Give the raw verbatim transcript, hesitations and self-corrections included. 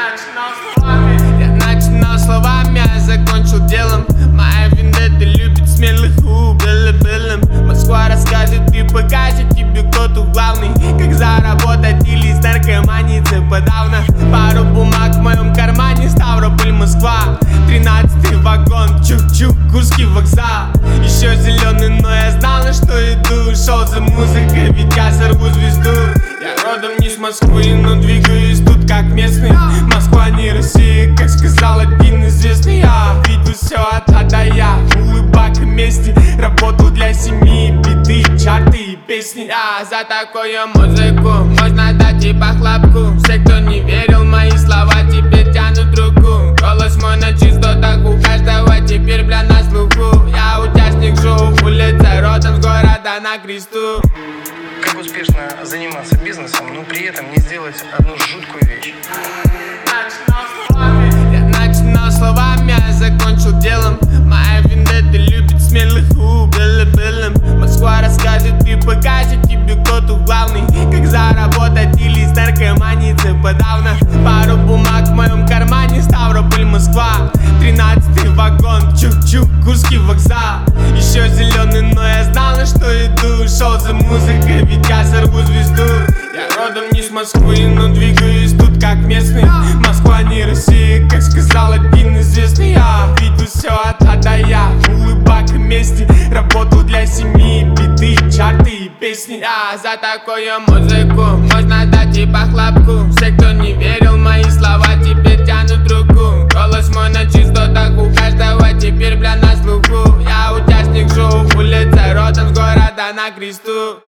начинал словами, я начинал словами, а закончил делом. Моя вендетта любит смелых и убили-белым. Москва расскажет и покажет тебе, кто тут главный. Как заработать или с наркоманией подавно. Пару бумаг в моем кармане, Ставрополь, Москва. Тринадцатый вагон, чук-чук, Курский вокзал. Еще зеленый, но я знал, на что иду. Шел за музыкой, ведь я сорву звезду. Я родом не с Москвы, но двигаюсь тут как местный. Москва не Россия, как сказал один известный. Я видел все от А до Я, улыбак и мести. Работал для семьи, биты, чарты и песни. А за такую музыку можно дать и похлопку. Все, кто не верил в мои слова, теперь тянут руку. Голос мой на чистотах у каждого теперь, бля, на слуху. Я участник шоу, улица, родом с города на кресту. Как успешно заниматься бизнесом, но при этом не сделать одну жуткую вещь? Начинал словами, я начинал словами, а закончил делом. Моя вендетта любит смелых и убили-белым. Москва расскажет и покажет тебе, кто тут главный. Как заработать или с наркоманией подавно. Пару бумаг в моем кармане, Ставрополь, Москва. Тринадцатый вагон, чук-чук, Курский вокзал. Еще зеленый, но я знал, на что иду. Шел за музыкой, ведь я сорву звезду. Я родом не с Москвы, но двигаюсь тут как местный. Москва не Россия, как сказал один известный. Я видел все от А до Я, улыбак и мести. Работал для семьи, биты, чарты и песни. А за такую музыку можно дать и похлопку. Все, кто не верил в мои слова, теперь тянут руку. Голос мой на чистотах у каждого теперь, бля, на слуху. Я участник шоу, улица, родом с города на кресту.